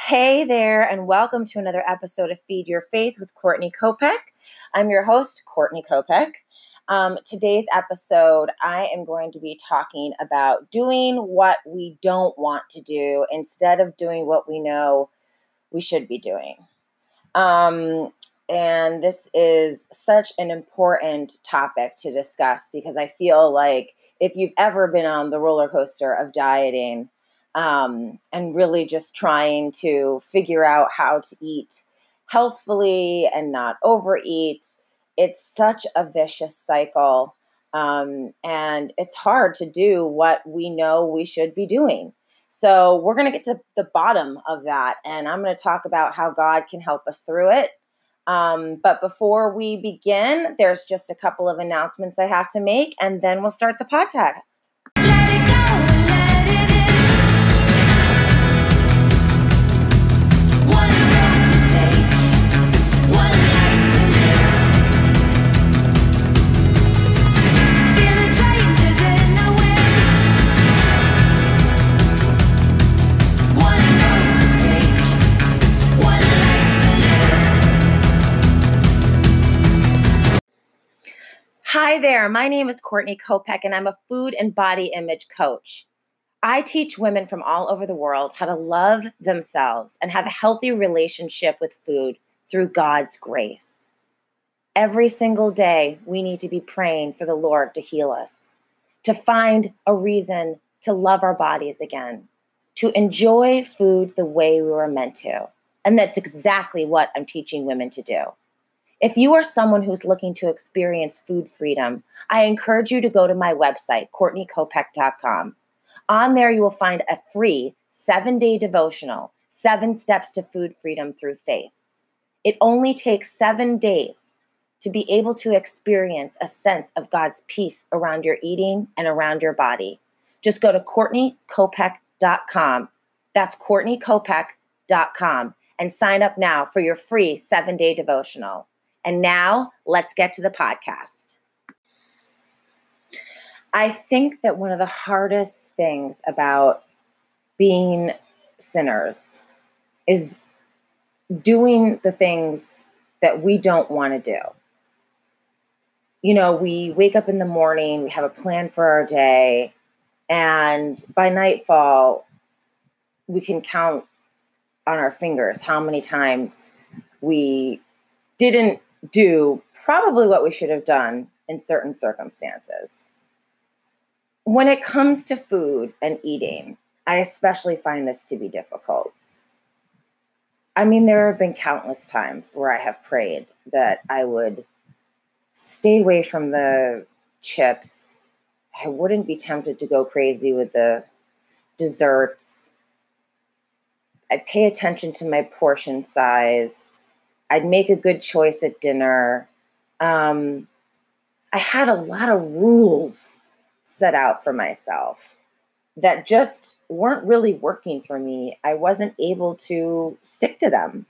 Hey there, and welcome to another episode of Feed Your Faith with Courtney Kopech. I'm your host, Courtney Kopech. Today's episode, I am going to be talking about doing what we don't want to do instead of doing what we know we should be doing. And this is such an important topic to discuss because I feel like if you've ever been on the roller coaster of dieting, and really just trying to figure out how to eat healthfully and not overeat. It's such a vicious cycle, and it's hard to do what we know we should be doing. So we're going to get to the bottom of that, and I'm going to talk about how God can help us through it. But before we begin, there's just a couple of announcements I have to make, and then we'll start the podcast. Hi there, my name is Courtney Kopech, and I'm a food and body image coach. I teach women from all over the world how to love themselves and have a healthy relationship with food through God's grace. Every single day, we need to be praying for the Lord to heal us, to find a reason to love our bodies again, to enjoy food the way we were meant to. And that's exactly what I'm teaching women to do. If you are someone who's looking to experience food freedom, I encourage you to go to my website, CourtneyKopech.com. On there, you will find a free 7-day devotional, 7 Steps to Food Freedom Through Faith. It only takes 7 days to be able to experience a sense of God's peace around your eating and around your body. Just go to CourtneyKopech.com. That's CourtneyKopech.com and sign up now for your free 7-day devotional. And now let's get to the podcast. I think that one of the hardest things about being sinners is doing the things that we don't want to do. You know, we wake up in the morning, we have a plan for our day, and by nightfall, we can count on our fingers how many times we didn't do probably what we should have done in certain circumstances. When it comes to food and eating, I especially find this to be difficult. I mean, there have been countless times where I have prayed that I would stay away from the chips. I wouldn't be tempted to go crazy with the desserts. I'd pay attention to my portion size. I'd make a good choice at dinner. I had a lot of rules set out for myself that just weren't really working for me. I wasn't able to stick to them.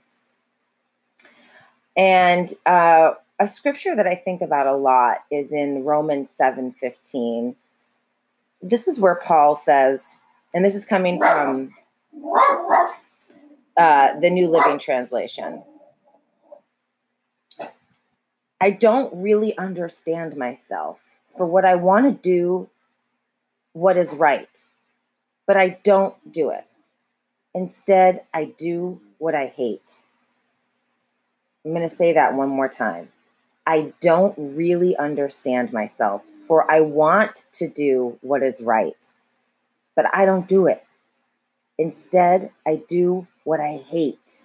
And a scripture that I think about a lot is in Romans 7:15. This is where Paul says, and this is coming from the New Living Translation. I don't really understand myself for what I want to do, what is right, but I don't do it. Instead, I do what I hate. I'm going to say that one more time. I don't really understand myself for I want to do what is right, but I don't do it. Instead, I do what I hate.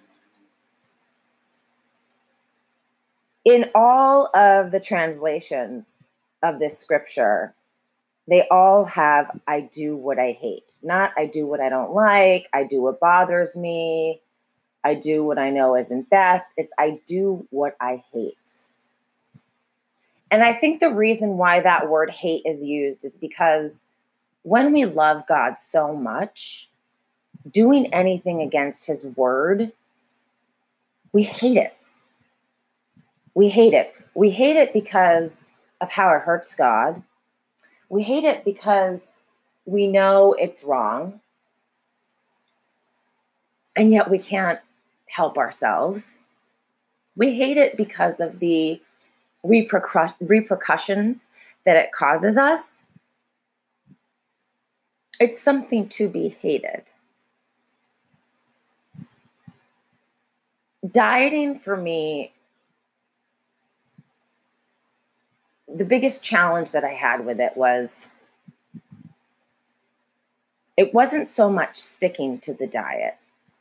In all of the translations of this scripture, they all have, I do what I hate. Not, I do what I don't like, I do what bothers me, I do what I know isn't best. It's, I do what I hate. And I think the reason why that word hate is used is because when we love God so much, doing anything against his word, we hate it. We hate it. We hate it because of how it hurts God. We hate it because we know it's wrong. And yet we can't help ourselves. We hate it because of the repercussions that it causes us. It's something to be hated. Dieting for me, the biggest challenge that I had with it was it wasn't so much sticking to the diet.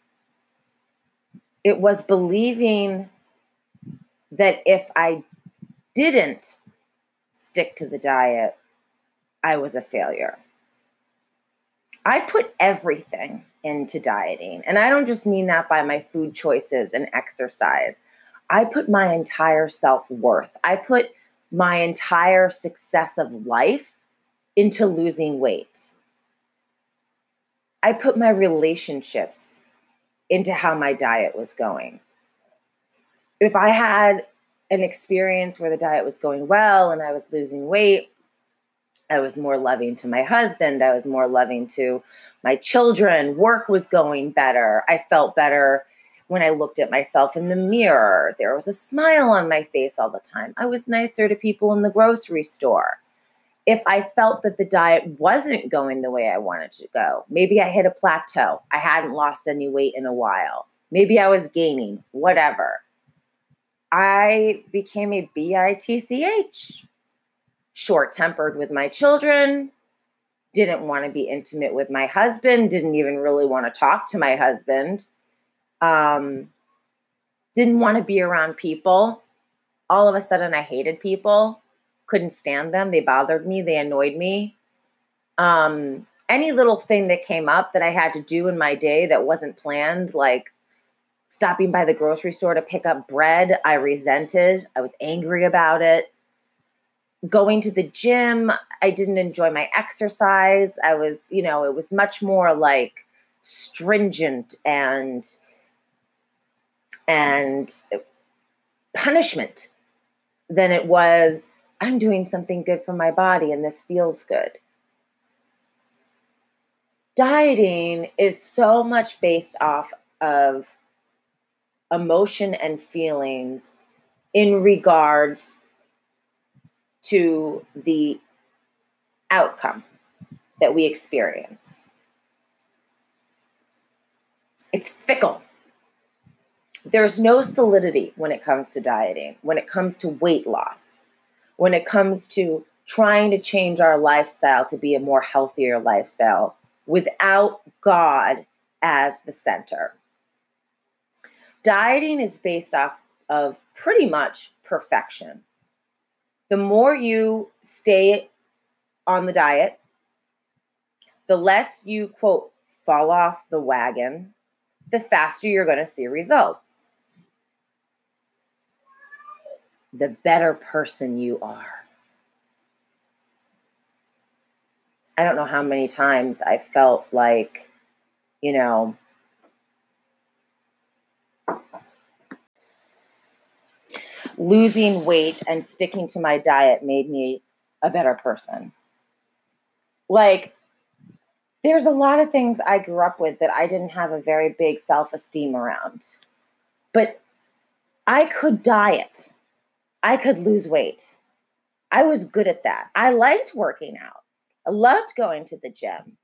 It was believing that if I didn't stick to the diet, I was a failure. I put everything into dieting, and I don't just mean that by my food choices and exercise. I put my entire self-worth. I put my entire success of life into losing weight. I put my relationships into how my diet was going. If I had an experience where the diet was going well and I was losing weight, I was more loving to my husband. I was more loving to my children. Work was going better. I felt better when I looked at myself in the mirror. There was a smile on my face all the time. I was nicer to people in the grocery store. If I felt that the diet wasn't going the way I wanted to go, maybe I hit a plateau. I hadn't lost any weight in a while. Maybe I was gaining, whatever. I became a bitch. Short-tempered with my children, didn't want to be intimate with my husband, didn't even really want to talk to my husband, didn't want to be around people. All of a sudden, I hated people, couldn't stand them. They bothered me. They annoyed me. Any little thing that came up that I had to do in my day that wasn't planned, like stopping by the grocery store to pick up bread, I resented. I was angry about it. Going to the gym, I didn't enjoy my exercise. I was, it was much more like stringent and punishment than it was, I'm doing something good for my body and this feels good. Dieting is so much based off of emotion and feelings in regards to the outcome that we experience. It's fickle. There's no solidity when it comes to dieting, when it comes to weight loss, when it comes to trying to change our lifestyle to be a more healthier lifestyle without God as the center. Dieting is based off of pretty much perfection. The more you stay on the diet, the less you, quote, fall off the wagon, the faster you're going to see results. The better person you are. I don't know how many times I felt like, losing weight and sticking to my diet made me a better person. Like, there's a lot of things I grew up with that I didn't have a very big self-esteem around. But I could diet. I could lose weight. I was good at that. I liked working out. I loved going to the gym.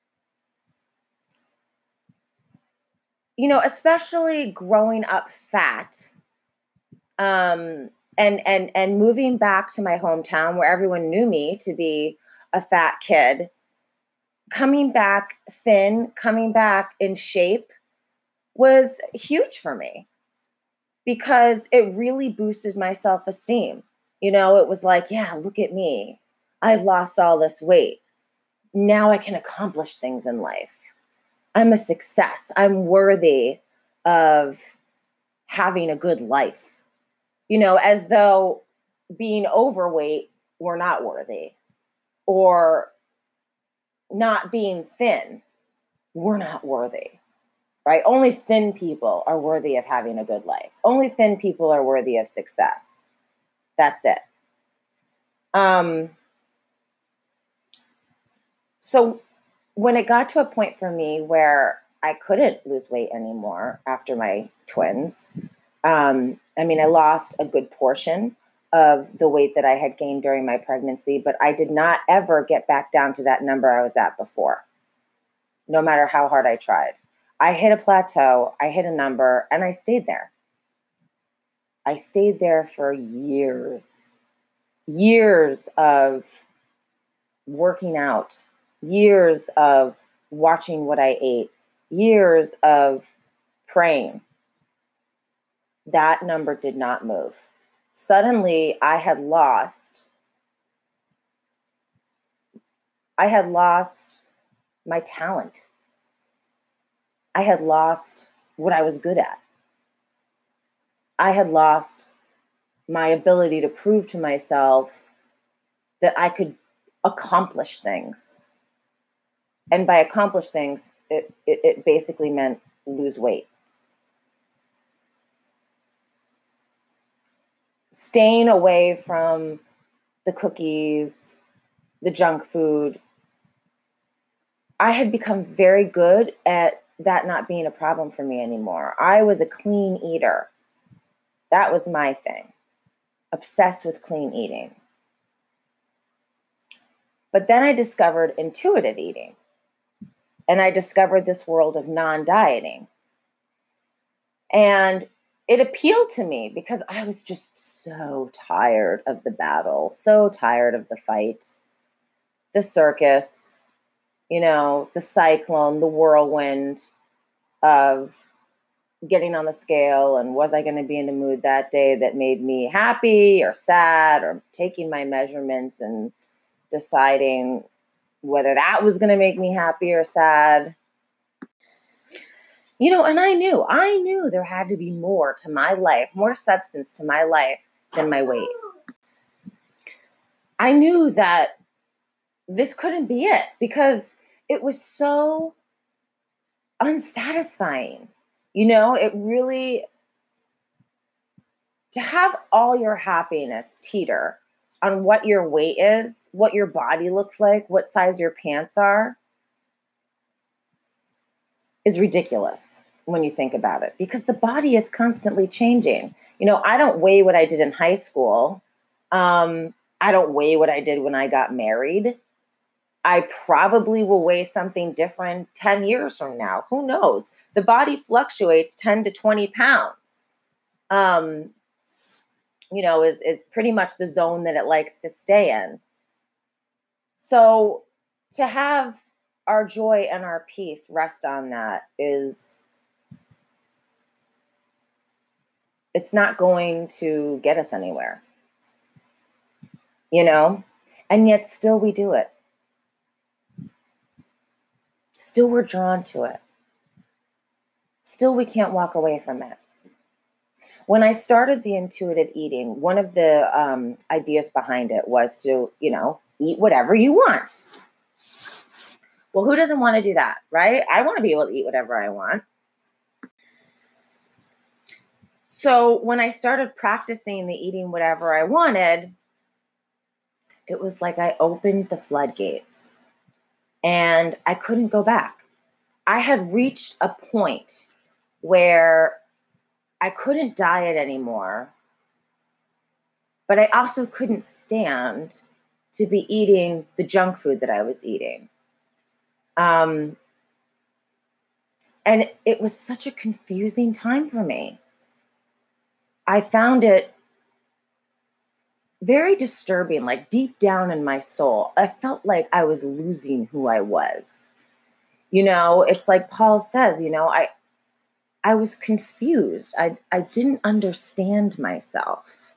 Especially growing up fat, and moving back to my hometown where everyone knew me to be a fat kid, coming back thin, coming back in shape was huge for me because it really boosted my self-esteem. It was like, yeah, look at me. I've lost all this weight. Now I can accomplish things in life. I'm a success. I'm worthy of having a good life. As though being overweight were not worthy, or not being thin were not worthy, right? Only thin people are worthy of having a good life. Only thin people are worthy of success. That's it. So when it got to a point for me where I couldn't lose weight anymore after my twins. I lost a good portion of the weight that I had gained during my pregnancy, but I did not ever get back down to that number I was at before, no matter how hard I tried. I hit a plateau, I hit a number, and I stayed there. I stayed there for years of working out, years of watching what I ate, years of praying. That number did not move. Suddenly, I had lost my talent. I had lost what I was good at. I had lost my ability to prove to myself that I could accomplish things. And by accomplish things, it basically meant lose weight. Staying away from the cookies, the junk food, I had become very good at that not being a problem for me anymore. I was a clean eater. That was my thing. Obsessed with clean eating. But then I discovered intuitive eating. And I discovered this world of non-dieting. And it appealed to me because I was just so tired of the battle, so tired of the fight, the circus, the cyclone, the whirlwind of getting on the scale, and was I going to be in a mood that day that made me happy or sad, or taking my measurements and deciding whether that was going to make me happy or sad. And I knew there had to be more to my life, more substance to my life than my weight. I knew that this couldn't be it because it was so unsatisfying. It really, to have all your happiness teeter on what your weight is, what your body looks like, what size your pants are, is ridiculous when you think about it, because the body is constantly changing. I don't weigh what I did in high school. I don't weigh what I did when I got married. I probably will weigh something different 10 years from now. Who knows? The body fluctuates 10 to 20 pounds. Is pretty much the zone that it likes to stay in. So to have our joy and our peace rest on that it's not going to get us anywhere, and yet still we do it. Still we're drawn to it. Still we can't walk away from it. When I started the intuitive eating, one of the ideas behind it was to, eat whatever you want. Well, who doesn't want to do that, right? I want to be able to eat whatever I want. So when I started practicing the eating whatever I wanted, it was like I opened the floodgates and I couldn't go back. I had reached a point where I couldn't diet anymore, but I also couldn't stand to be eating the junk food that I was eating. And it was such a confusing time for me. I found it very disturbing, like deep down in my soul. I felt like I was losing who I was. It's like Paul says, I was confused. I didn't understand myself.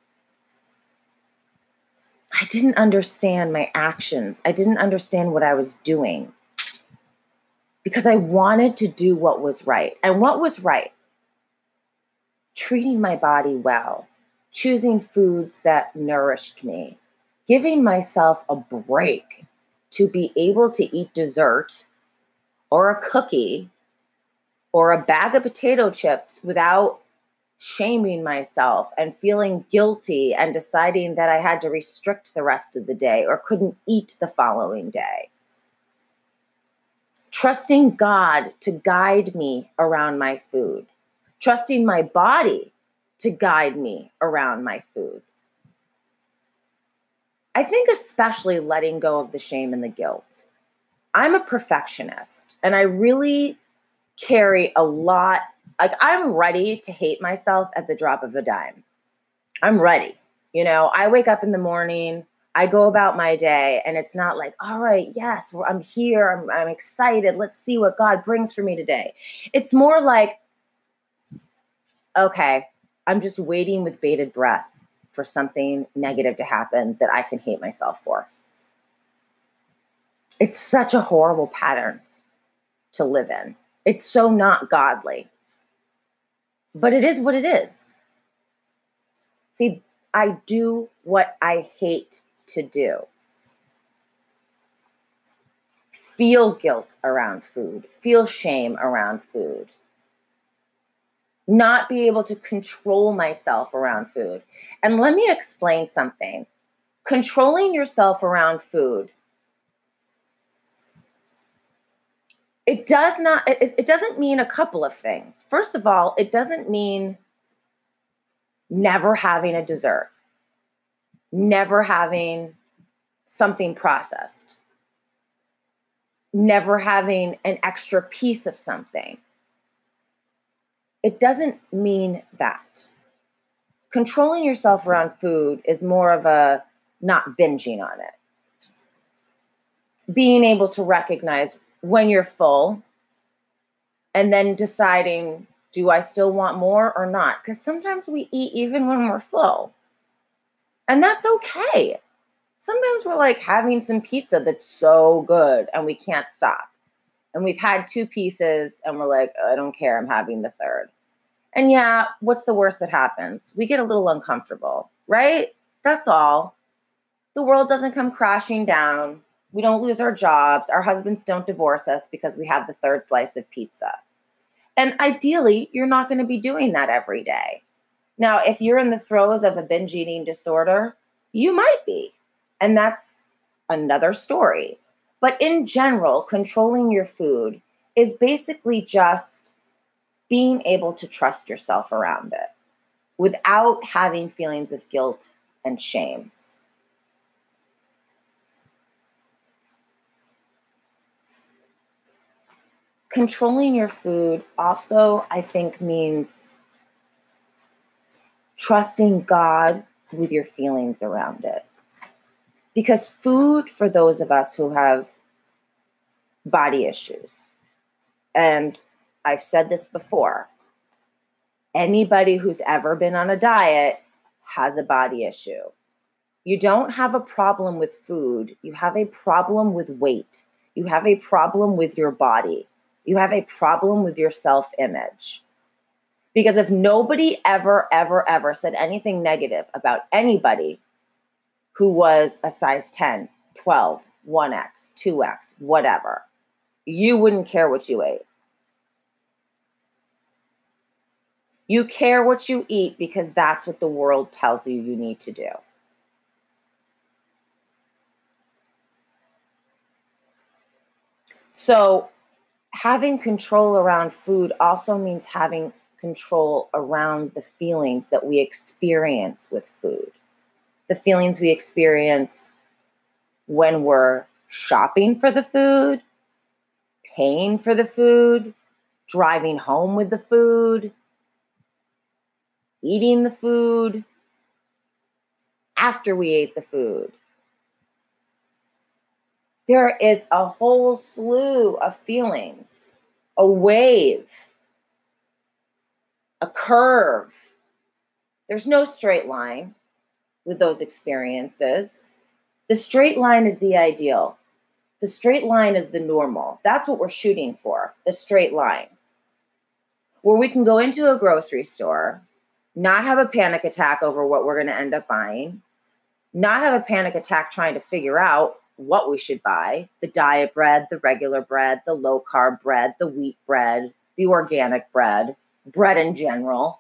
I didn't understand my actions. I didn't understand what I was doing because I wanted to do what was right. And what was right? Treating my body well, choosing foods that nourished me, giving myself a break to be able to eat dessert or a cookie or a bag of potato chips without shaming myself and feeling guilty and deciding that I had to restrict the rest of the day or couldn't eat the following day. trusting God to guide me around my food, trusting my body to guide me around my food. I think especially letting go of the shame and the guilt. I'm a perfectionist and I really carry a lot. Like, I'm ready to hate myself at the drop of a dime. I'm ready. I wake up in the morning, I go about my day, and it's not like, all right, yes, I'm here. I'm excited. Let's see what God brings for me today. It's more like, okay, I'm just waiting with bated breath for something negative to happen that I can hate myself for. It's such a horrible pattern to live in. It's so not godly. But it is what it is. See, I do what I hate to do. Feel guilt around food, feel shame around food, not be able to control myself around food. And let me explain something. Controlling yourself around food, it doesn't mean a couple of things. First of all, it doesn't mean never having a dessert, never having something processed, never having an extra piece of something. It doesn't mean that. Controlling yourself around food is more of a not binging on it. Being able to recognize when you're full and then deciding, do I still want more or not? Because sometimes we eat even when we're full. And that's okay. Sometimes we're like having some pizza that's so good and we can't stop. And we've had 2 pieces and we're like, I don't care, I'm having the third. And yeah, what's the worst that happens? We get a little uncomfortable, right? That's all. The world doesn't come crashing down. We don't lose our jobs. Our husbands don't divorce us because we have the third slice of pizza. And ideally, you're not going to be doing that every day. Now, if you're in the throes of a binge eating disorder, you might be. And that's another story. But in general, controlling your food is basically just being able to trust yourself around it without having feelings of guilt and shame. Controlling your food also, I think, means trusting God with your feelings around it. Because food, for those of us who have body issues, and I've said this before, anybody who's ever been on a diet has a body issue. You don't have a problem with food. You have a problem with weight. You have a problem with your body. You have a problem with your self-image. Because if nobody ever, ever, ever said anything negative about anybody who was a size 10, 12, 1X, 2X, whatever, you wouldn't care what you ate. You care what you eat because that's what the world tells you you need to do. So having control around food also means having control around the feelings that we experience with food. The feelings we experience when we're shopping for the food, paying for the food, driving home with the food, eating the food, after we ate the food. There is a whole slew of feelings, a wave, a curve. There's no straight line with those experiences. The straight line is the ideal. The straight line is the normal. That's what we're shooting for, the straight line. Where we can go into a grocery store, not have a panic attack over what we're going to end up buying, not have a panic attack trying to figure out what we should buy, the diet bread, the regular bread, the low carb bread, the wheat bread, the organic bread, bread in general.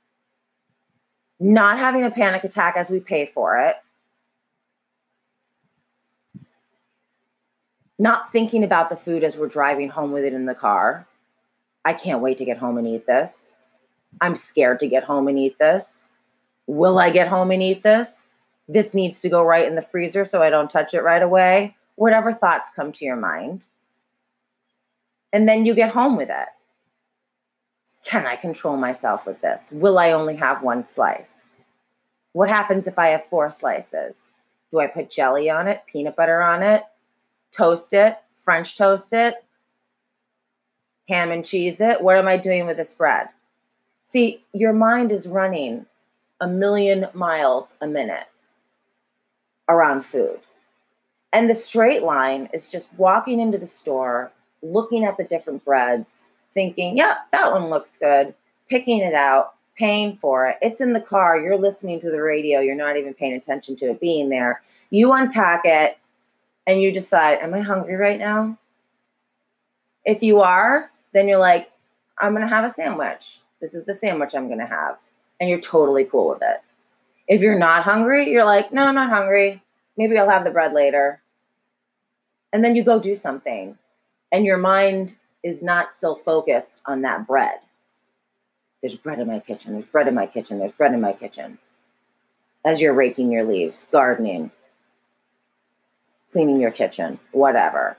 Not having a panic attack as we pay for it. Not thinking about the food as we're driving home with it in the car. I can't wait to get home and eat this. I'm scared to get home and eat this. Will I get home and eat this? This needs to go right in the freezer so I don't touch it right away. Whatever thoughts come to your mind. And then you get home with it. Can I control myself with this? Will I only have one slice? What happens if I have 4 slices? Do I put jelly on it, peanut butter on it, toast it, French toast it, ham and cheese it? What am I doing with this bread? See, your mind is running 1,000,000 miles a minute around food. And the straight line is just walking into the store, looking at the different breads, thinking, yeah, that one looks good, picking it out, paying for it. It's in the car. You're listening to the radio. You're not even paying attention to it being there. You unpack it and you decide, am I hungry right now? If you are, then you're like, I'm going to have a sandwich. This is the sandwich I'm going to have. And you're totally cool with it. If you're not hungry, you're like, no, I'm not hungry. Maybe I'll have the bread later. And then you go do something. And your mind is not still focused on that bread. There's bread in my kitchen. There's bread in my kitchen. There's bread in my kitchen. As you're raking your leaves, gardening, cleaning your kitchen, whatever.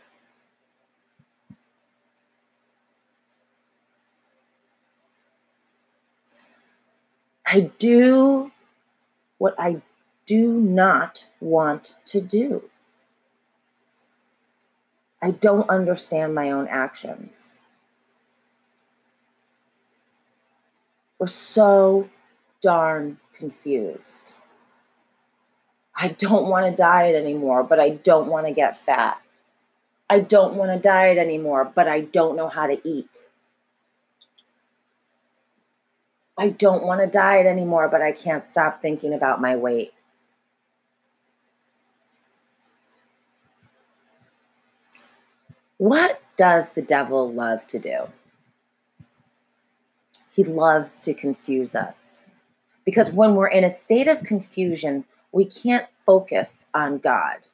I do what I do not want to do. I don't understand my own actions. We're so darn confused. I don't want to diet anymore, but I don't want to get fat. I don't want to diet anymore, but I don't know how to eat. I don't want to diet anymore, but I can't stop thinking about my weight. What does the devil love to do? He loves to confuse us. Because when we're in a state of confusion, we can't focus on God.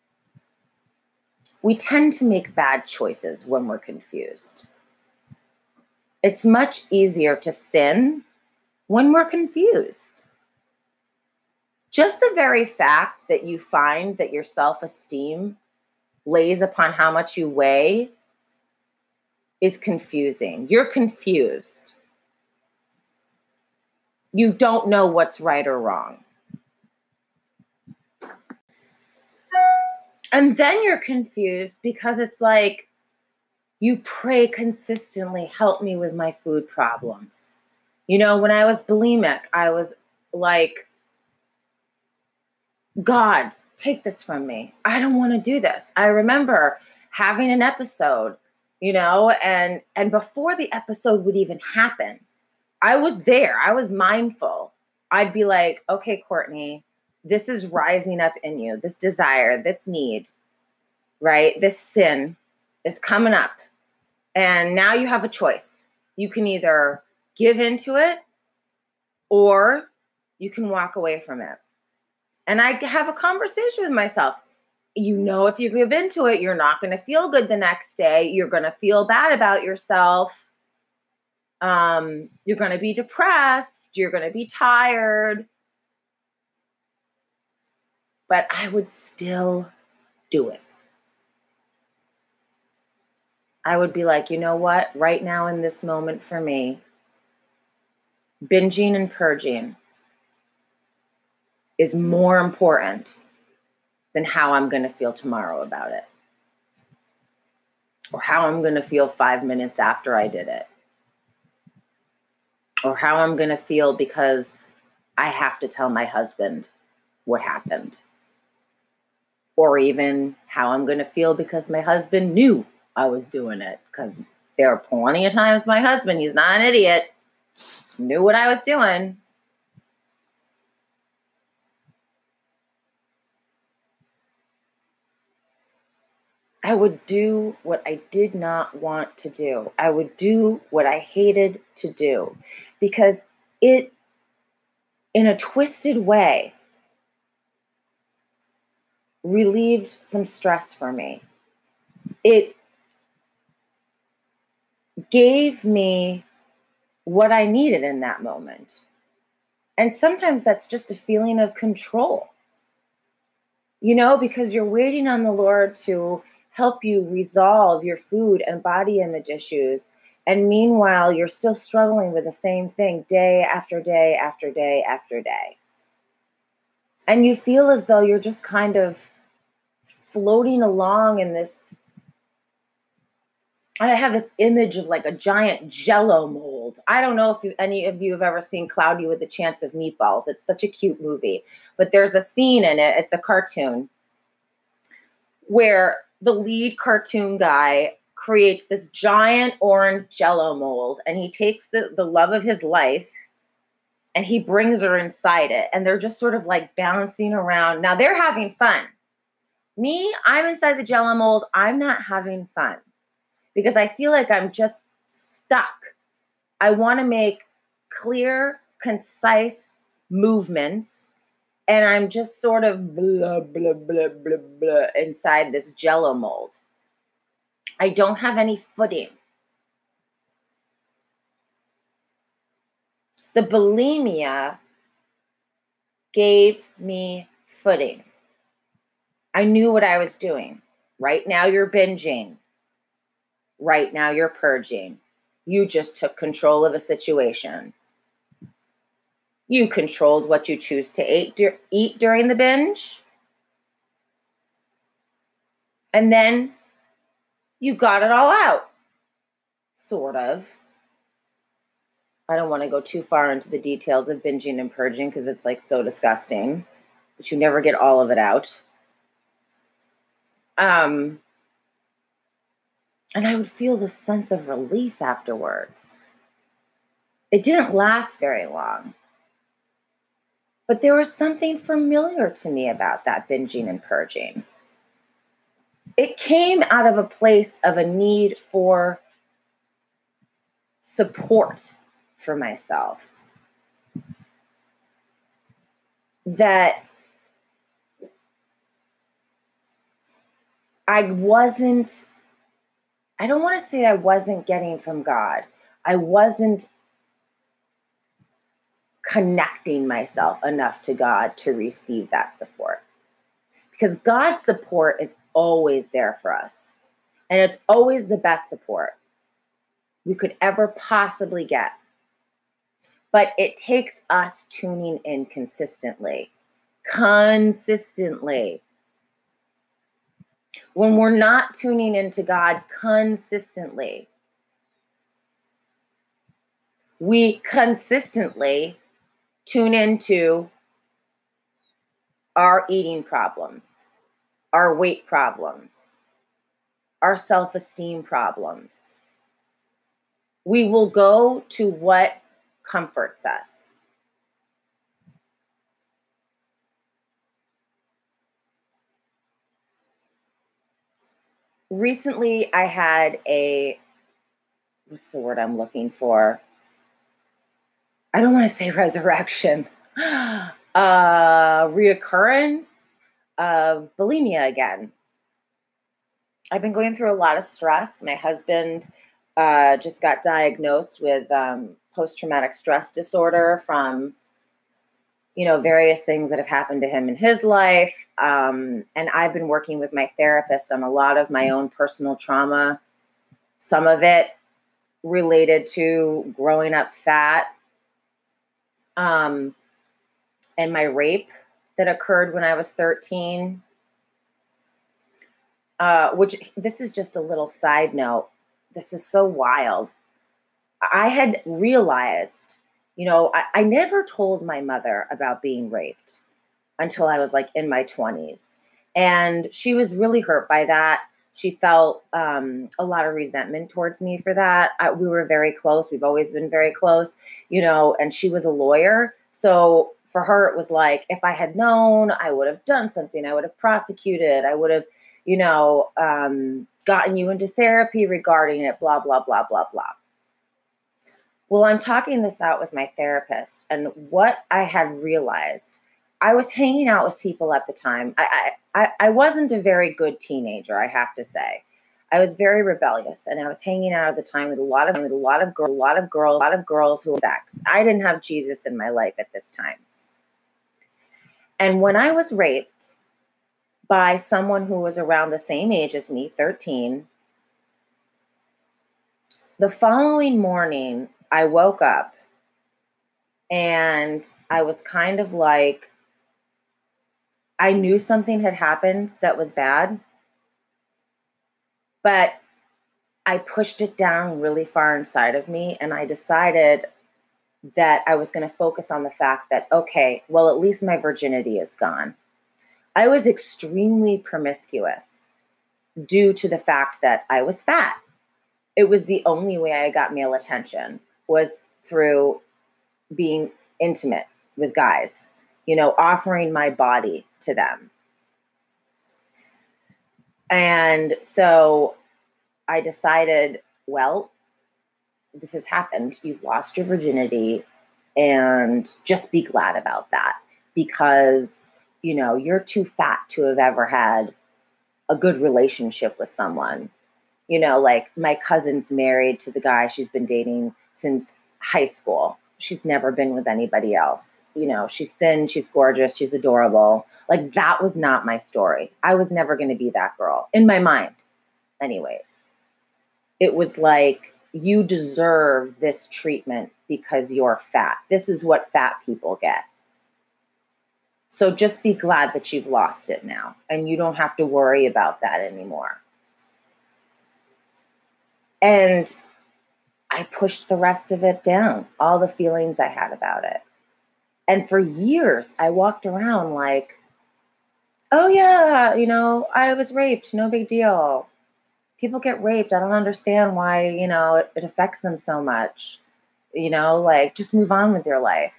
We tend to make bad choices when we're confused. It's much easier to sin when we're confused. Just the very fact that you find that your self-esteem lays upon how much you weigh is confusing. You're confused. You don't know what's right or wrong. And then you're confused because it's like you pray consistently, help me with my food problems. You know, when I was bulimic, I was like, God, take this from me. I don't want to do this. I remember having an episode, you know, and before the episode would even happen, I was there. I was mindful. I'd be like, okay, Courtney, this is rising up in you. This desire, this need, right? This sin is coming up. And now you have a choice. You can either give into it or you can walk away from it. And I have a conversation with myself. You know, if you give into it, you're not going to feel good the next day. You're going to feel bad about yourself. You're going to be depressed. You're going to be tired. But I would still do it. I would be like, you know what? Right now in this moment for me, binging and purging is more important than how I'm going to feel tomorrow about it. Or how I'm going to feel 5 minutes after I did it. Or how I'm going to feel because I have to tell my husband what happened. Or even how I'm going to feel because my husband knew I was doing it. Because there are plenty of times my husband, he's not an idiot, knew what I was doing. I would do what I did not want to do. I would do what I hated to do because it, in a twisted way, relieved some stress for me. it gave me what I needed in that moment. And sometimes that's just a feeling of control, because you're waiting on the Lord to help you resolve your food and body image issues. And meanwhile, you're still struggling with the same thing day after day after day after day. And you feel as though you're just kind of floating along in this. I have this image of like a giant Jello mold. I don't know if any of you have ever seen Cloudy with a Chance of Meatballs. It's such a cute movie. But there's a scene in it, it's a cartoon, where the lead cartoon guy creates this giant orange Jello mold, and he takes the love of his life and he brings her inside it. And they're just sort of like bouncing around. Now they're having fun. Me, I'm inside the Jello mold. I'm not having fun because I feel like I'm just stuck. I want to make clear, concise movements, and I'm just sort of blah, blah, blah, blah, blah inside this Jello mold. I don't have any footing. The bulimia gave me footing. I knew what I was doing. Right now you're binging. Right now you're purging. You just took control of a situation. You controlled what you choose to eat during the binge. And then you got it all out. Sort of. I don't want to go too far into the details of binging and purging because it's like so disgusting. But you never get all of it out. And I would feel this sense of relief afterwards. It didn't last very long. But there was something familiar to me about that binging and purging. It came out of a place of a need for support for myself. That I don't want to say I wasn't getting from God. I wasn't connecting myself enough to God to receive that support. Because God's support is always there for us. And it's always the best support we could ever possibly get. But it takes us tuning in consistently. When we're not tuning into God consistently, we consistently tune into our eating problems, our weight problems, our self-esteem problems. We will go to what comforts us. Recently, I had what's the word I'm looking for? I don't want to say resurrection. Reoccurrence of bulimia again. I've been going through a lot of stress. My husband just got diagnosed with post-traumatic stress disorder from, various things that have happened to him in his life. And I've been working with my therapist on a lot of my own personal trauma, some of it related to growing up fat, and my rape that occurred when I was 13. Which this is just a little side note. This is so wild. I had realized, I never told my mother about being raped until I was like in my 20s. And she was really hurt by that. She felt a lot of resentment towards me for that. We were very close. We've always been very close, and she was a lawyer. So for her, it was like, if I had known, I would have done something. I would have prosecuted. I would have, gotten you into therapy regarding it, blah, blah, blah, blah, blah. Well, I'm talking this out with my therapist, and what I had realized, I was hanging out with people at the time. I wasn't a very good teenager, I have to say. I was very rebellious, and I was hanging out at the time with a lot of girls who were sex. I didn't have Jesus in my life at this time. And when I was raped by someone who was around the same age as me, 13, the following morning, I woke up and I was kind of like, I knew something had happened that was bad, but I pushed it down really far inside of me, and I decided that I was going to focus on the fact that, okay, well, at least my virginity is gone. I was extremely promiscuous due to the fact that I was fat. It was the only way I got male attention was through being intimate with guys, offering my body to them. And so I decided, well, this has happened. You've lost your virginity, and just be glad about that, because, you're too fat to have ever had a good relationship with someone. Like my cousin's married to the guy she's been dating since high school. She's never been with anybody else. She's thin, she's gorgeous, she's adorable. Like, that was not my story. I was never going to be that girl in my mind. Anyways, it was like, you deserve this treatment because you're fat. This is what fat people get. So just be glad that you've lost it now, and you don't have to worry about that anymore. And I pushed the rest of it down, all the feelings I had about it. And for years, I walked around like, oh yeah, I was raped, no big deal. People get raped. I don't understand why, it affects them so much. Like, just move on with your life.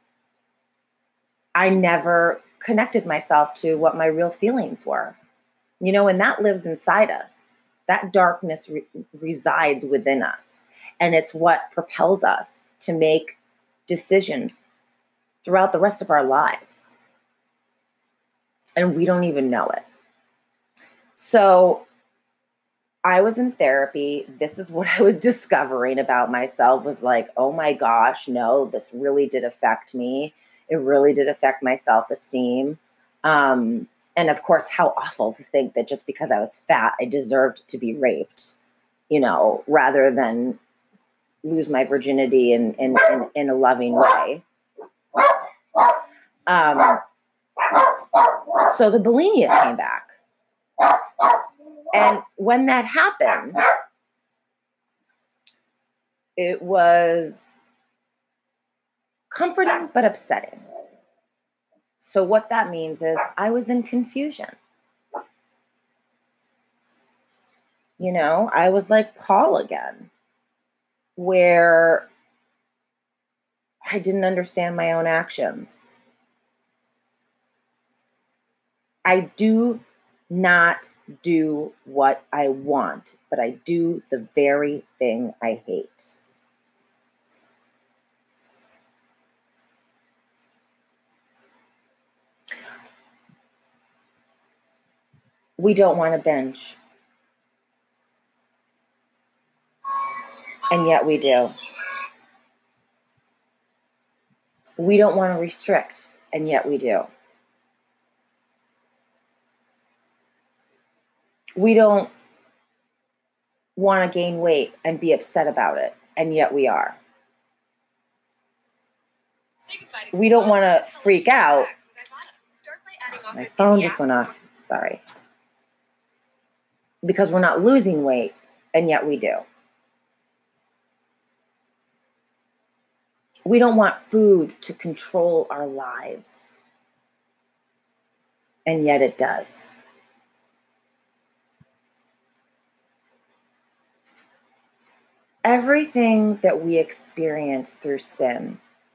I never connected myself to what my real feelings were, and that lives inside us. That darkness resides within us, and it's what propels us to make decisions throughout the rest of our lives. And we don't even know it. So I was in therapy. This is what I was discovering about myself, was like, oh my gosh, no, this really did affect me. It really did affect my self-esteem. And of course, how awful to think that just because I was fat, I deserved to be raped, rather than lose my virginity in a loving way. So the bulimia came back. And when that happened, it was comforting but upsetting. So what that means is I was in confusion. I was like Paul again, where I didn't understand my own actions. I do not do what I want, but I do the very thing I hate. We don't want to binge. And yet we do. We don't want to restrict, and yet we do. We don't want to gain weight and be upset about it, and yet we are. We don't want to freak out. My phone just went off. Sorry. Because we're not losing weight, and yet we do. We don't want food to control our lives, and yet it does. Everything that we experience through sin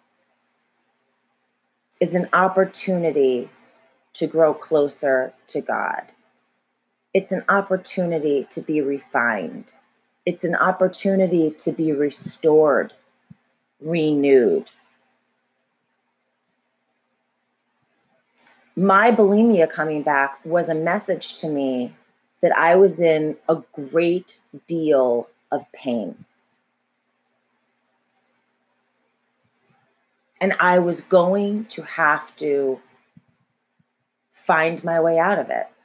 is an opportunity to grow closer to God. It's an opportunity to be refined. It's an opportunity to be restored, renewed. My bulimia coming back was a message to me that I was in a great deal of pain. And I was going to have to find my way out of it.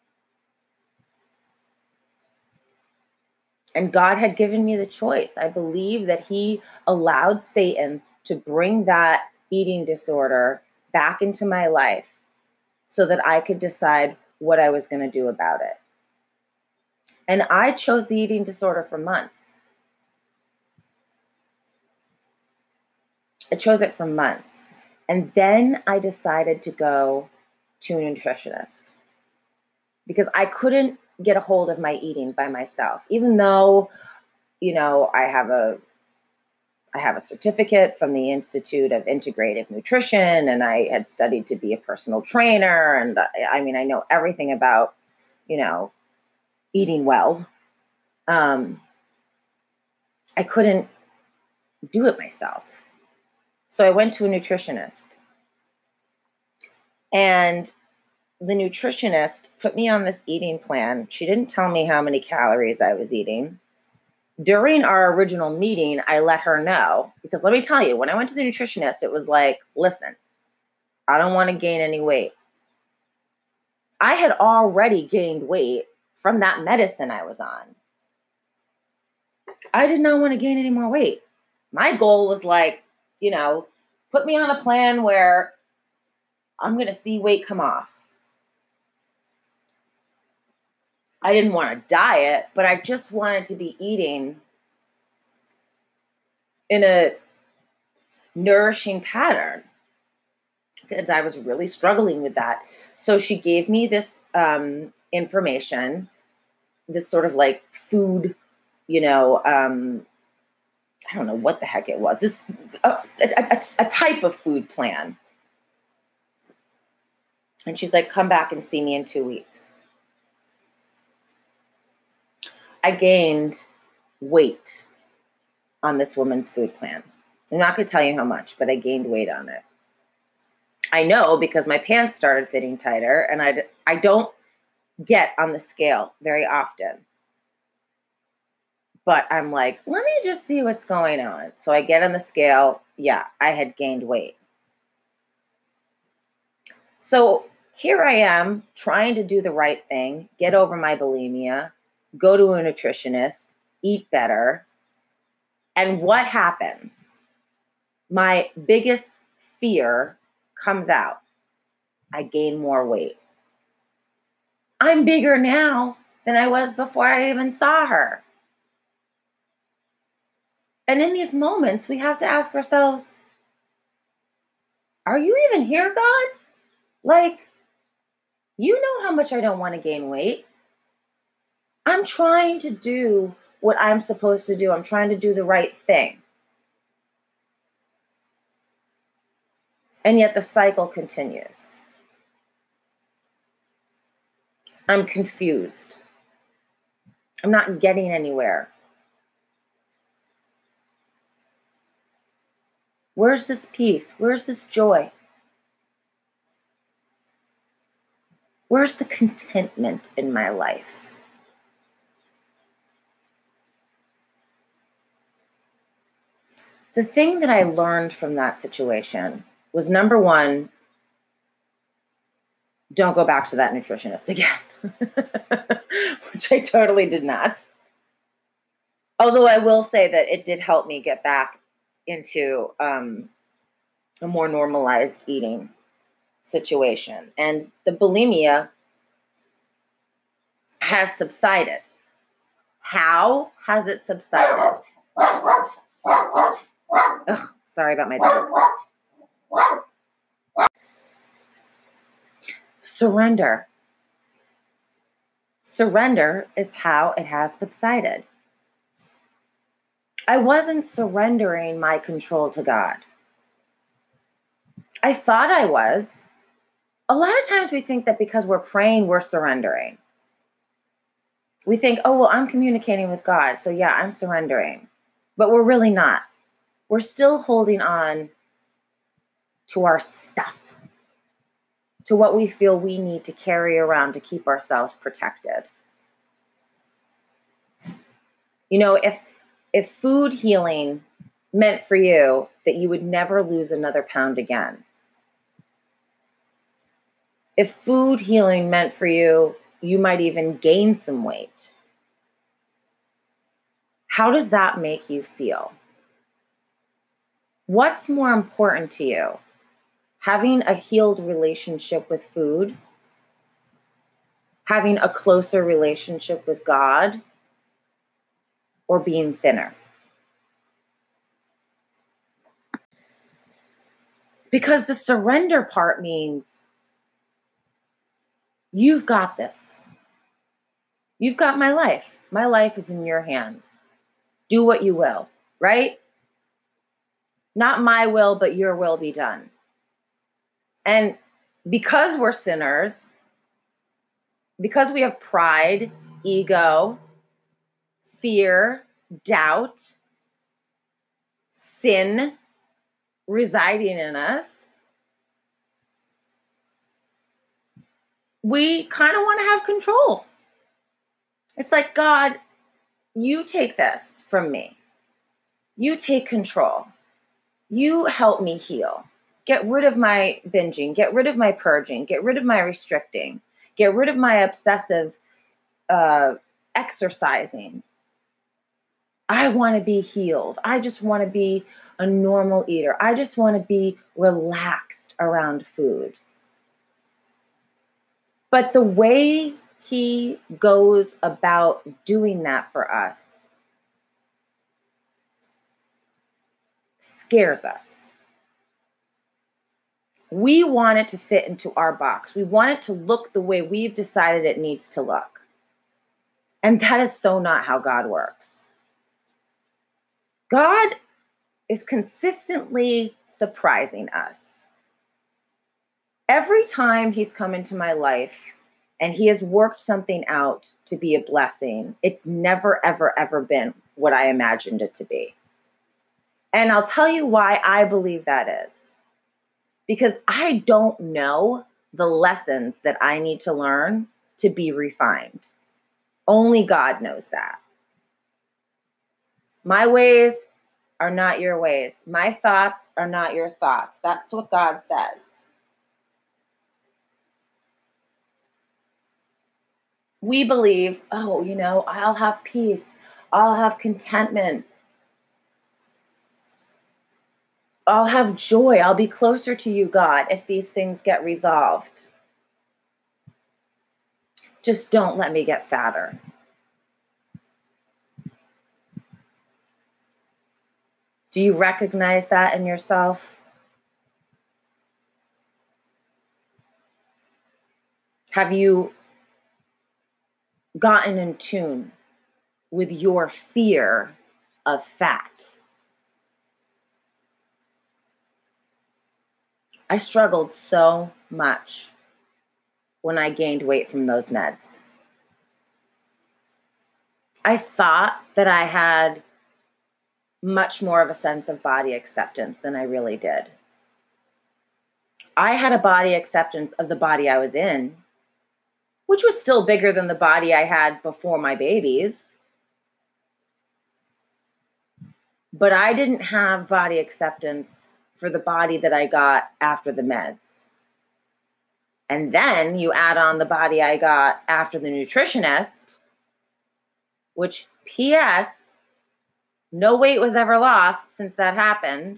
And God had given me the choice. I believe that He allowed Satan to bring that eating disorder back into my life so that I could decide what I was going to do about it. And I chose the eating disorder for months. I chose it for months. And then I decided to go to a nutritionist because I couldn't get a hold of my eating by myself, even though, I have a certificate from the Institute of Integrative Nutrition, and I had studied to be a personal trainer. And I know everything about, eating well. I couldn't do it myself. So I went to a nutritionist, and the nutritionist put me on this eating plan. She didn't tell me how many calories I was eating. During our original meeting, I let her know, because let me tell you, when I went to the nutritionist, it was like, listen, I don't want to gain any weight. I had already gained weight from that medicine I was on. I did not want to gain any more weight. My goal was like, put me on a plan where I'm going to see weight come off. I didn't want to diet, but I just wanted to be eating in a nourishing pattern because I was really struggling with that. So she gave me this information, this sort of like food, I don't know what the heck it was. This a type of food plan. And she's like, come back and see me in 2 weeks. I gained weight on this woman's food plan. I'm not going to tell you how much, but I gained weight on it. I know because my pants started fitting tighter, and I don't get on the scale very often. But I'm like, let me just see what's going on. So I get on the scale. Yeah, I had gained weight. So here I am trying to do the right thing, get over my bulimia, go to a nutritionist, eat better. And what happens? My biggest fear comes out. I gain more weight. I'm bigger now than I was before I even saw her. And in these moments, we have to ask ourselves, are you even here, God? Like, you know how much I don't want to gain weight. I'm trying to do what I'm supposed to do. I'm trying to do the right thing. And yet the cycle continues. I'm confused. I'm not getting anywhere. Where's this peace? Where's this joy? Where's the contentment in my life? The thing that I learned from that situation was, number one, don't go back to that nutritionist again, which I totally did not. Although I will say that it did help me get back into a more normalized eating situation. And the bulimia has subsided. How has it subsided? Ugh, sorry about my dogs. Surrender. Surrender is how it has subsided. I wasn't surrendering my control to God. I thought I was. A lot of times we think that because we're praying, we're surrendering. We think, oh, well, I'm communicating with God, so yeah, I'm surrendering. But we're really not. We're still holding on to our stuff, to what we feel we need to carry around to keep ourselves protected. You know, if food healing meant for you that you would never lose another pound again, if food healing meant for you, you might even gain some weight, how does that make you feel? What's more important to you? Having a healed relationship with food, having a closer relationship with God, or being thinner? Because the surrender part means you've got this. You've got my life. My life is in your hands. Do what you will, right? Not my will, but your will be done. And because we're sinners, because we have pride, ego, fear, doubt, sin residing in us, we kind of want to have control. It's like, God, you take this from me. You take control. You help me heal. Get rid of my binging. Get rid of my purging. Get rid of my restricting. Get rid of my obsessive exercising. I want to be healed. I just want to be a normal eater. I just want to be relaxed around food. But the way he goes about doing that for us scares us. We want it to fit into our box. We want it to look the way we've decided it needs to look. And that is so not how God works. God is consistently surprising us. Every time he's come into my life and he has worked something out to be a blessing, it's never, ever, ever been what I imagined it to be. And I'll tell you why I believe that is. Because I don't know the lessons that I need to learn to be refined. Only God knows that. My ways are not your ways. My thoughts are not your thoughts. That's what God says. We believe, oh, I'll have peace. I'll have contentment. I'll have joy. I'll be closer to you, God, if these things get resolved. Just don't let me get fatter. Do you recognize that in yourself? Have you gotten in tune with your fear of fat? I struggled so much when I gained weight from those meds. I thought that I had much more of a sense of body acceptance than I really did. I had a body acceptance of the body I was in, which was still bigger than the body I had before my babies. But I didn't have body acceptance for the body that I got after the meds. And then you add on the body I got after the nutritionist, which, P.S., no weight was ever lost since that happened.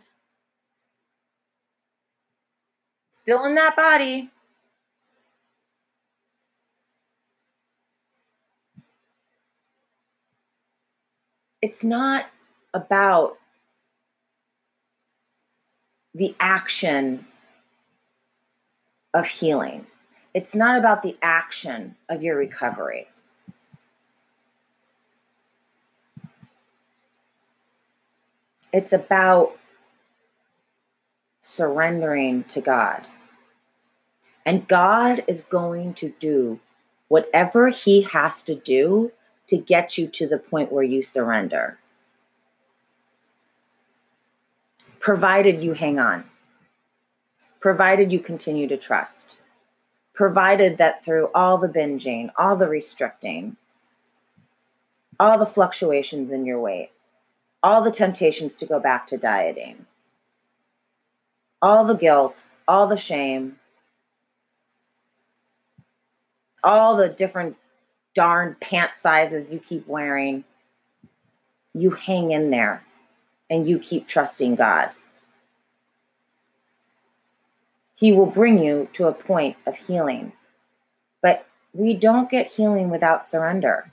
Still in that body. It's not about the action of healing. It's not about the action of your recovery. It's about surrendering to God. And God is going to do whatever he has to do to get you to the point where you surrender. Provided you hang on. Provided you continue to trust. Provided that through all the binging, all the restricting, all the fluctuations in your weight, all the temptations to go back to dieting, all the guilt, all the shame, all the different darn pant sizes you keep wearing. You hang in there and you keep trusting God. He will bring you to a point of healing. But we don't get healing without surrender.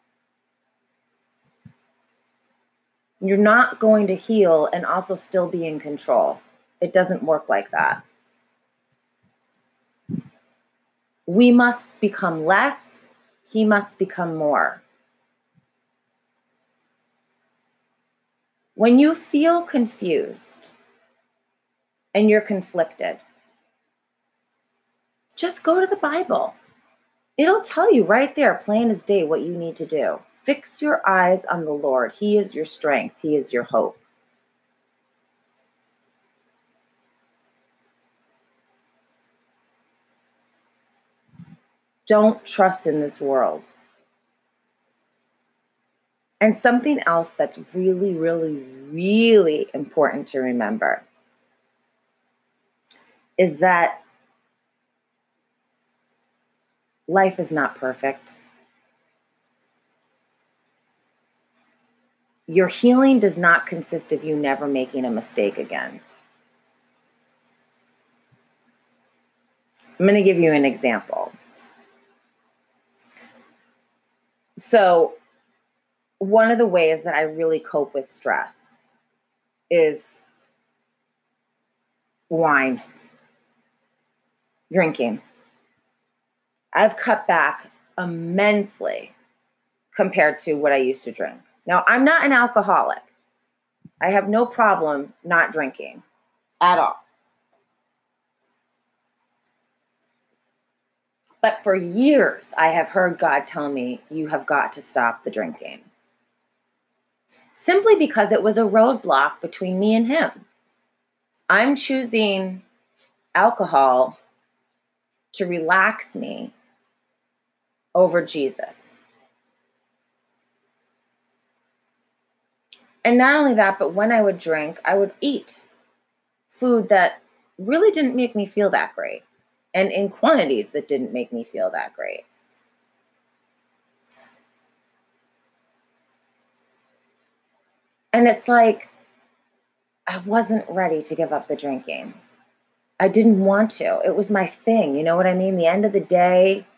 You're not going to heal and also still be in control. It doesn't work like that. We must become less. He must become more. When you feel confused and you're conflicted, just go to the Bible. It'll tell you right there, plain as day, what you need to do. Fix your eyes on the Lord. He is your strength. He is your hope. Don't trust in this world. And something else that's really, really, really important to remember is that life is not perfect. Your healing does not consist of you never making a mistake again. I'm going to give you an example. So, one of the ways that I really cope with stress is wine, drinking. I've cut back immensely compared to what I used to drink. Now, I'm not an alcoholic. I have no problem not drinking at all. But for years, I have heard God tell me, you have got to stop the drinking. Simply because it was a roadblock between me and him. I'm choosing alcohol to relax me over Jesus. And not only that, but when I would drink, I would eat food that really didn't make me feel that great, and in quantities that didn't make me feel that great. And it's like, I wasn't ready to give up the drinking. I didn't want to. It was my thing. You know what I mean? The end of the day,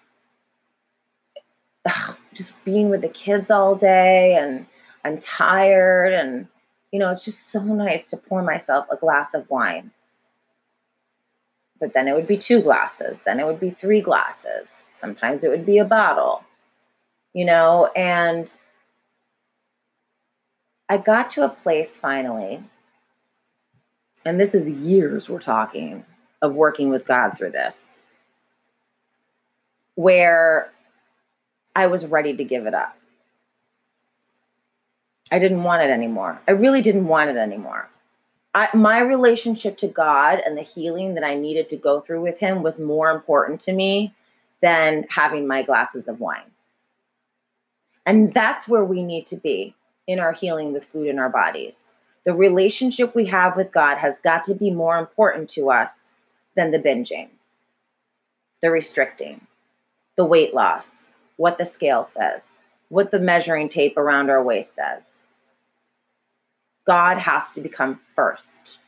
just being with the kids all day, and I'm tired, and it's just so nice to pour myself a glass of wine. But then it would be 2 glasses, then it would be 3 glasses. Sometimes it would be a bottle, and I got to a place finally, and this is years we're talking of working with God through this, where I was ready to give it up. I didn't want it anymore. I really didn't want it anymore. My relationship to God and the healing that I needed to go through with him was more important to me than having my glasses of wine. And that's where we need to be in our healing with food in our bodies. The relationship we have with God has got to be more important to us than the binging, the restricting, the weight loss, what the scale says, what the measuring tape around our waist says. God has to become first.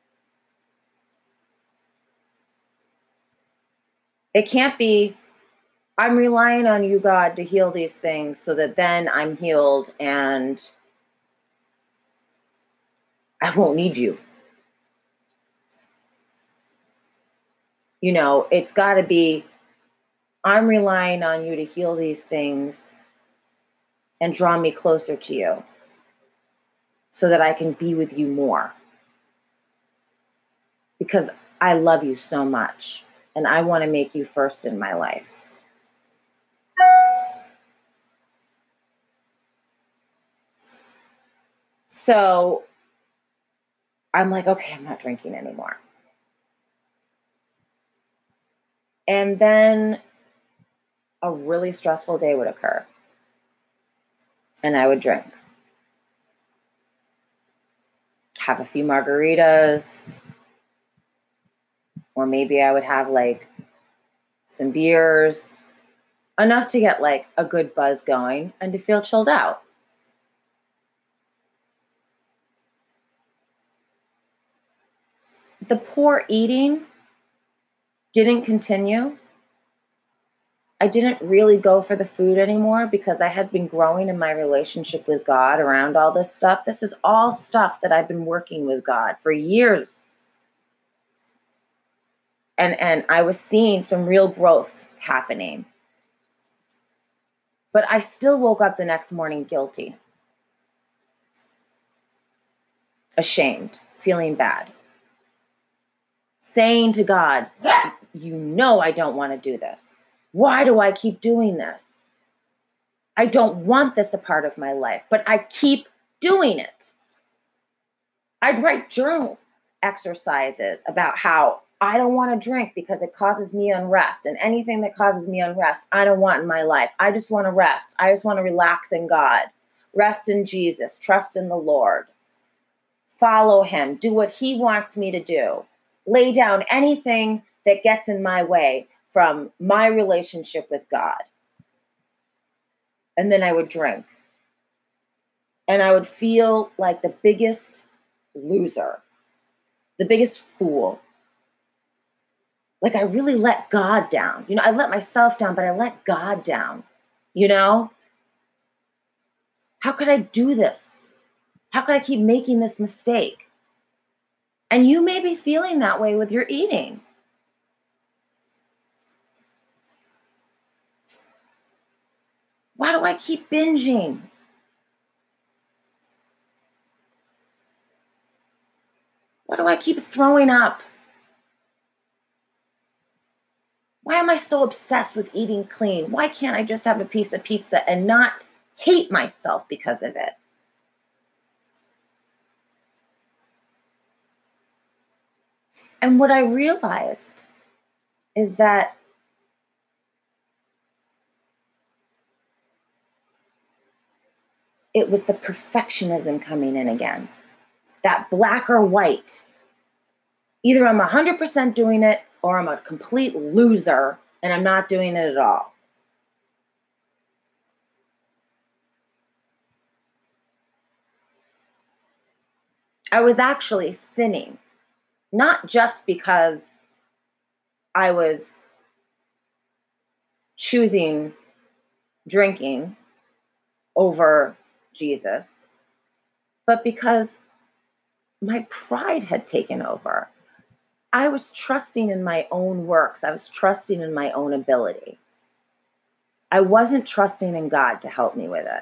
It can't be, I'm relying on you, God, to heal these things so that then I'm healed and I won't need you. It's got to be, I'm relying on you to heal these things and draw me closer to you so that I can be with you more. Because I love you so much and I want to make you first in my life. So I'm like, okay, I'm not drinking anymore. And then a really stressful day would occur. and I would drink. Have a few margaritas, or maybe I would have like some beers, enough to get like a good buzz going and to feel chilled out. The poor eating didn't continue. I didn't really go for the food anymore because I had been growing in my relationship with God around all this stuff. This is all stuff that I've been working with God for years. And I was seeing some real growth happening. But I still woke up the next morning guilty, ashamed, feeling bad, saying to God, you know I don't want to do this. Why do I keep doing this? I don't want this a part of my life, but I keep doing it. I'd write journal exercises about how I don't want to drink because it causes me unrest, and anything that causes me unrest, I don't want in my life. I just want to rest. I just want to relax in God, rest in Jesus, trust in the Lord, follow him, do what he wants me to do, lay down anything that gets in my way from my relationship with God. And then I would drink. And I would feel like the biggest loser, the biggest fool. Like I really let God down. I let myself down, but I let God down. How could I do this? How could I keep making this mistake? And you may be feeling that way with your eating. Why do I keep binging? Why do I keep throwing up? Why am I so obsessed with eating clean? Why can't I just have a piece of pizza and not hate myself because of it? And what I realized is that it was the perfectionism coming in again. That black or white. Either I'm 100% doing it or I'm a complete loser and I'm not doing it at all. I was actually sinning, not just because I was choosing drinking over Jesus, but because my pride had taken over. I was trusting in my own works. I was trusting in my own ability. I wasn't trusting in God to help me with it.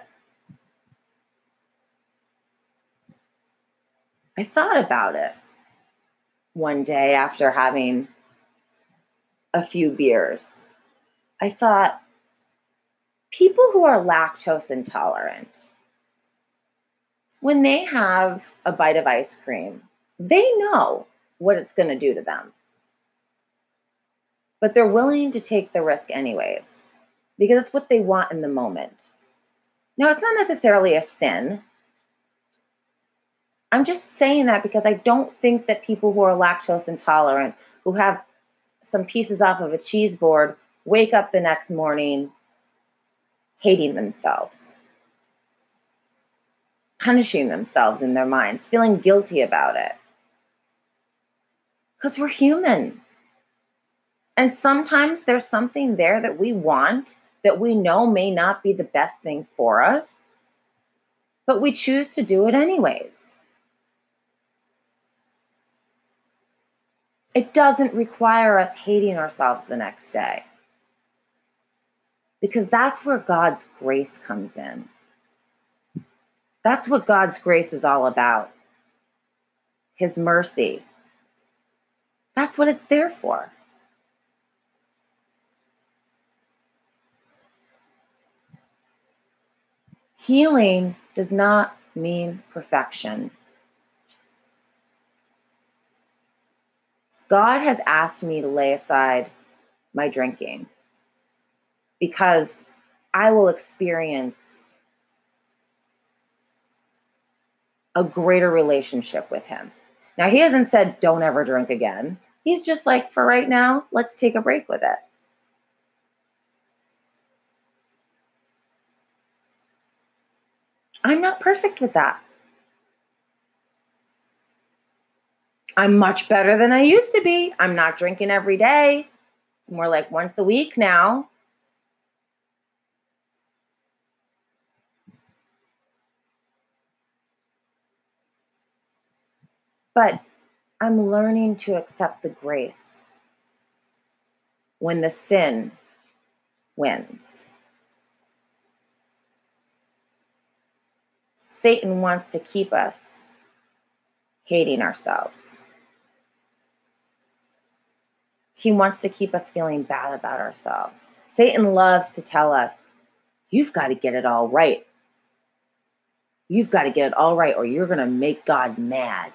I thought about it one day after having a few beers. I thought, people who are lactose intolerant, when they have a bite of ice cream, they know what it's going to do to them. But they're willing to take the risk anyways, because it's what they want in the moment. Now, it's not necessarily a sin. I'm just saying that because I don't think that people who are lactose intolerant, who have some pieces off of a cheese board, wake up the next morning hating themselves, punishing themselves in their minds, feeling guilty about it. Because we're human. And sometimes there's something there that we want that we know may not be the best thing for us, but we choose to do it anyways. It doesn't require us hating ourselves the next day, because that's where God's grace comes in. That's what God's grace is all about. His mercy. That's what it's there for. Healing does not mean perfection. God has asked me to lay aside my drinking because I will experience a greater relationship with him. Now, he hasn't said, don't ever drink again. He's just like, for right now, let's take a break with it. I'm not perfect with that. I'm much better than I used to be. I'm not drinking every day. It's more like once a week now. But I'm learning to accept the grace when the sin wins. Satan wants to keep us hating ourselves. He wants to keep us feeling bad about ourselves. Satan loves to tell us, you've got to get it all right. You've got to get it all right, or you're going to make God mad.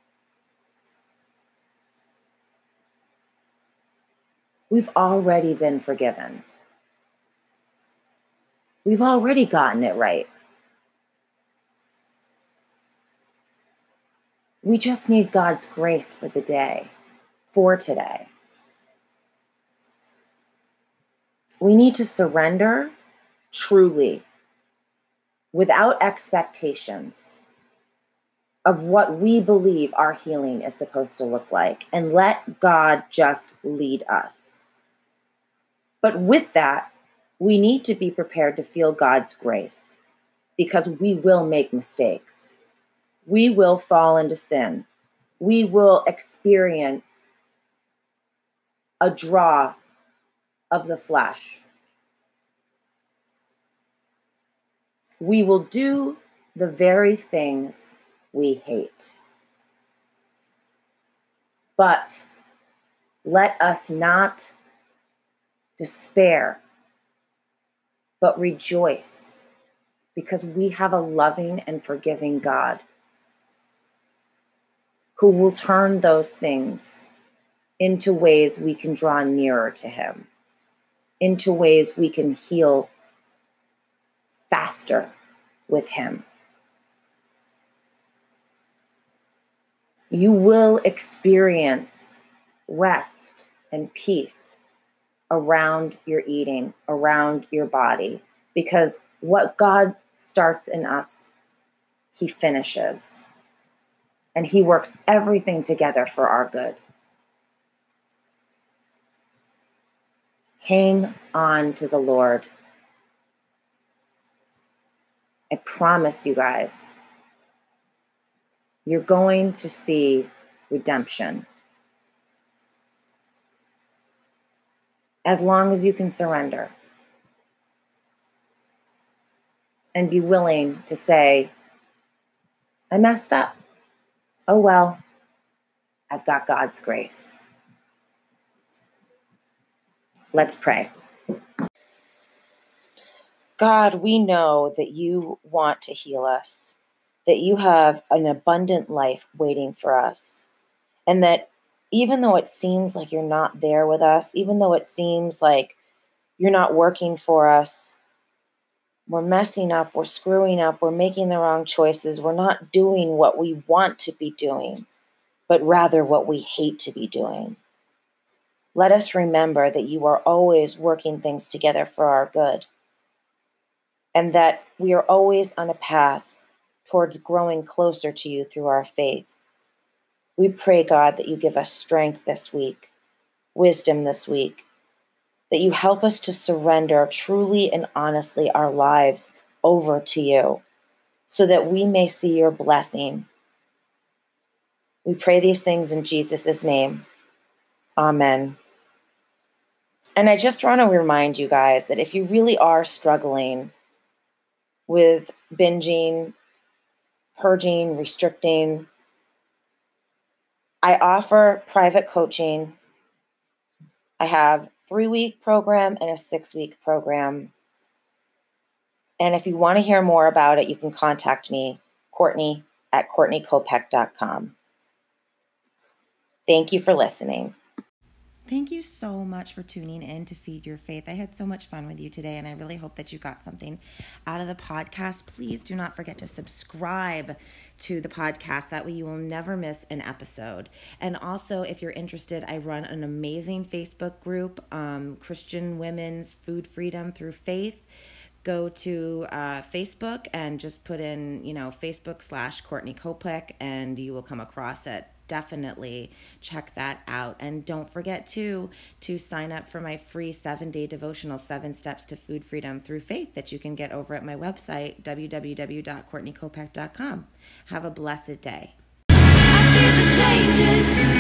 We've already been forgiven. We've already gotten it right. We just need God's grace for the day, for today. We need to surrender truly, without expectations of what we believe our healing is supposed to look like, and let God just lead us. But with that, we need to be prepared to feel God's grace, because we will make mistakes. We will fall into sin. We will experience a draw of the flesh. We will do the very things we hate. But let us not despair, but rejoice, because we have a loving and forgiving God who will turn those things into ways we can draw nearer to him, into ways we can heal faster with him. You will experience rest and peace around your eating, around your body, because what God starts in us, he finishes. And he works everything together for our good. Hang on to the Lord. I promise you guys, you're going to see redemption. As long as you can surrender and be willing to say, I messed up. Oh well, I've got God's grace. Let's pray. God, we know that you want to heal us, that you have an abundant life waiting for us, and that even though it seems like you're not there with us, even though it seems like you're not working for us, we're messing up, we're screwing up, we're making the wrong choices, we're not doing what we want to be doing, but rather what we hate to be doing. Let us remember that you are always working things together for our good, and that we are always on a path towards growing closer to you through our faith. We pray, God, that you give us strength this week, wisdom this week, that you help us to surrender truly and honestly our lives over to you so that we may see your blessing. We pray these things in Jesus' name. Amen. And I just want to remind you guys that if you really are struggling with binging, purging, restricting, I offer private coaching. I have a 3-week program and a 6-week program. And if you want to hear more about it, you can contact me, Courtney at CourtneyKopek.com. Thank you for listening. Thank you so much for tuning in to Feed Your Faith. I had so much fun with you today, and I really hope that you got something out of the podcast. Please do not forget to subscribe to the podcast. That way you will never miss an episode. And also, if you're interested, I run an amazing Facebook group, Christian Women's Food Freedom Through Faith. Go to Facebook and just put in, Facebook/Courtney Kopech, and you will come across it. Definitely check that out. And don't forget to sign up for my free 7-day devotional, 7 Steps to Food Freedom Through Faith, that you can get over at my website, www.courtneykopech.com. Have a blessed day. I feel the changes.